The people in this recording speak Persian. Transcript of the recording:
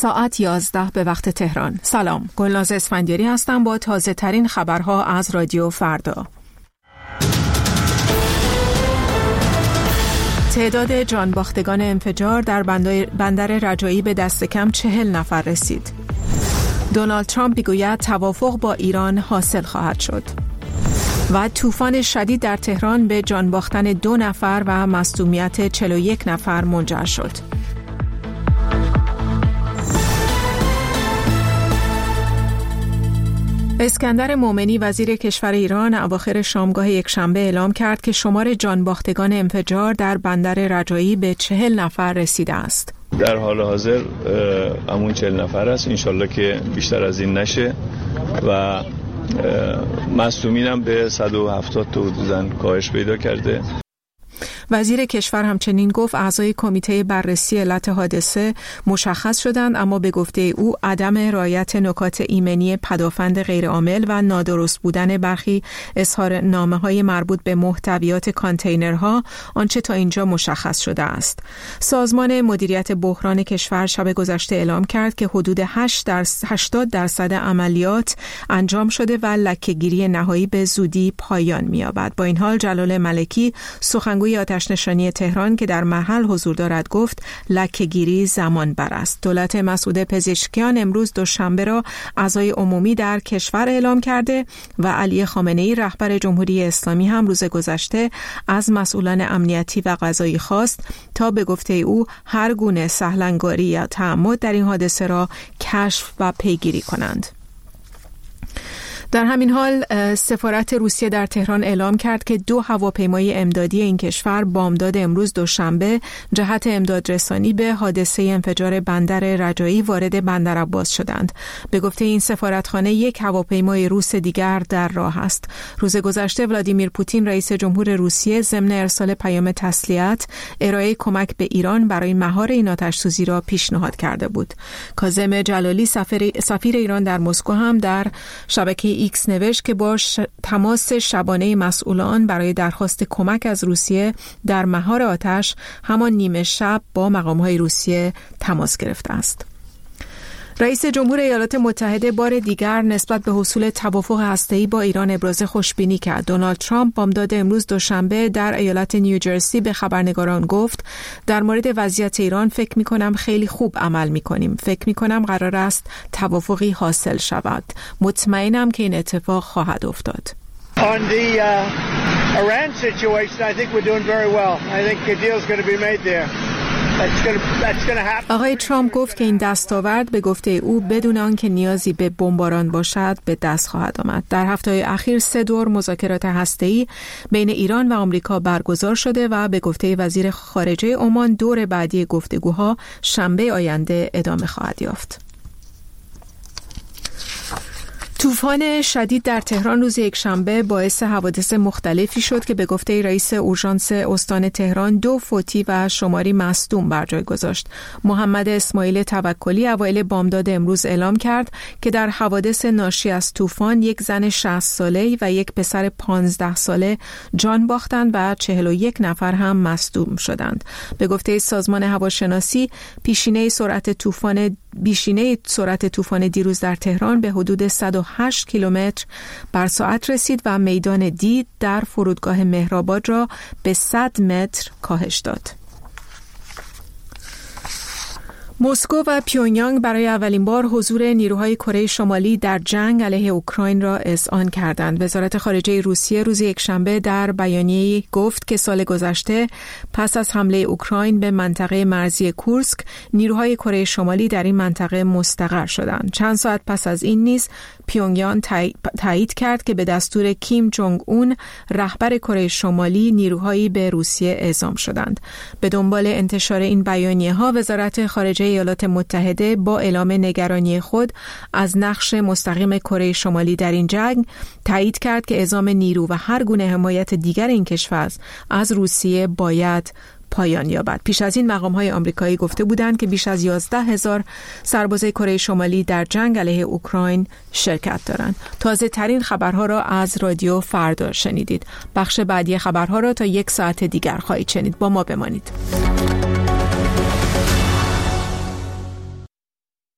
ساعت 11 به وقت تهران. سلام، گلناز اسفندیاری هستم با تازه ترین خبرها از رادیو فردا. تعداد جانباختگان انفجار در بندر رجایی به دست کم 40 نفر رسید. دونالد ترامپ میگوید توافق با ایران حاصل خواهد شد. و طوفان شدید در تهران به جان باختن 2 نفر و مصدومیت 41 نفر منجر شد. اسکندر مومنی وزیر کشور ایران اواخر شامگاه یکشنبه اعلام کرد که شمار جانباختگان انفجار در بندر رجایی به 40 نفر رسیده است. در حال حاضر همون 40 نفر است، انشالله که بیشتر از این نشه و مصدومین هم به 170 تا حدوداً کاهش پیدا کرده. وزیر کشور همچنین گفت اعضای کمیته بررسی علت حادثه مشخص شدند، اما به گفته او عدم رعایت نکات ایمنی پدافند غیرعامل و نادرست بودن برخی اظهارنامه‌های مربوط به محتویات کانتینرها آنچه تا اینجا مشخص شده است. سازمان مدیریت بحران کشور شب گذشته اعلام کرد که حدود 80% عملیات انجام شده و لکه‌گیری نهایی به زودی پایان می‌یابد. با این حال جلال ملکی سخنگوی آتش‌نشانی تهران که در محل حضور دارد گفت لکه‌گیری زمان بر است. دولت مسعود پزشکیان امروز دوشنبه را عزای عمومی در کشور اعلام کرده و علی خامنه‌ای رهبر جمهوری اسلامی هم روز گذشته از مسئولان امنیتی و قضایی خواست تا به گفته او هر گونه سهلنگاری یا تعمد در این حادثه را کشف و پیگیری کنند. در همین حال سفارت روسیه در تهران اعلام کرد که 2 هواپیمای امدادی این کشور بامداد امروز دوشنبه جهت امدادرسانی به حادثه انفجار بندر رجایی وارد بندر عباس شدند. به گفته این سفارتخانه 1 هواپیمای روس دیگر در راه است. روز گذشته ولادیمیر پوتین رئیس جمهور روسیه ضمن ارسال پیام تسلیت ارائه کمک به ایران برای مهار این آتش‌سوزی را پیشنهاد کرده بود. کاظم جلالی سفیر ایران در مسکو هم در شبکه ایکس نوشت که با تماس شبانه مسئولان برای درخواست کمک از روسیه در مهار آتش همان نیمه شب با مقام‌های روسیه تماس گرفته است. رئیس جمهور ایالات متحده بار دیگر نسبت به حصول توافق هسته‌ای با ایران ابراز خوشبینی کرد. دونالد ترامپ بامداد امروز دوشنبه در ایالت نیوجرسی به خبرنگاران گفت در مورد وضعیت ایران فکر می‌کنم خیلی خوب عمل می‌کنیم. فکر می‌کنم قرار است توافقی حاصل شود. مطمئنم که این اتفاق خواهد افتاد. On the Iran situation, I think we're doing very well. I think a deal is going to be made there. آقای ترامپ گفت که این دستاورد به گفته او بدون آنکه نیازی به بمباران باشد به دست خواهد آمد. در هفته‌های اخیر 3 دور مذاکرات هسته‌ای بین ایران و آمریکا برگزار شده و به گفته وزیر خارجه عمان دور بعدی گفتگوها شنبه آینده ادامه خواهد یافت. طوفان شدید در تهران روز یکشنبه باعث حوادث مختلفی شد که به گفته رئیس اورژانس استان تهران 2 فوتی و شماری مصدوم بر جای گذاشت. محمد اسماعیل توکلی اوایل بامداد امروز اعلام کرد که در حوادث ناشی از طوفان 1 زن 60 ساله و 1 پسر 15 ساله جان باختند و 41 نفر هم مصدوم شدند. به گفته سازمان هواشناسی بیشینه سرعت طوفان دیروز در تهران به حدود 108 کیلومتر بر ساعت رسید و میدان دید در فرودگاه مهرآباد را به 100 متر کاهش داد. مسکو و پیونیانگ برای اولین بار حضور نیروهای کره شمالی در جنگ علیه اوکراین را اذعان کردند. وزارت خارجه روسیه روز یکشنبه در بیانیه‌ای گفت که سال گذشته پس از حمله اوکراین به منطقه مرزی کورسک نیروهای کره شمالی در این منطقه مستقر شدند. چند ساعت پس از این نیز پیونگیانگ تایید کرد که به دستور کیم جونگ اون رهبر کره شمالی نیروهایی به روسیه اعزام شدند. به دنبال انتشار این بیانیه‌ها وزارت خارجه ایالات متحده با اعلام نگرانی خود از نقش مستقیم کره شمالی در این جنگ تایید کرد که اعزام نیرو و هر گونه حمایت دیگر این کشور از روسیه باید پایان یابد. پیش از این مقام‌های آمریکایی گفته بودند که بیش از 11,000 سرباز کره شمالی در جنگ علیه اوکراین شرکت دارند. تازه ترین خبرها را از رادیو فردا شنیدید. بخش بعدی خبرها را تا 1 ساعت دیگر خواهید شنید. با ما بمانید.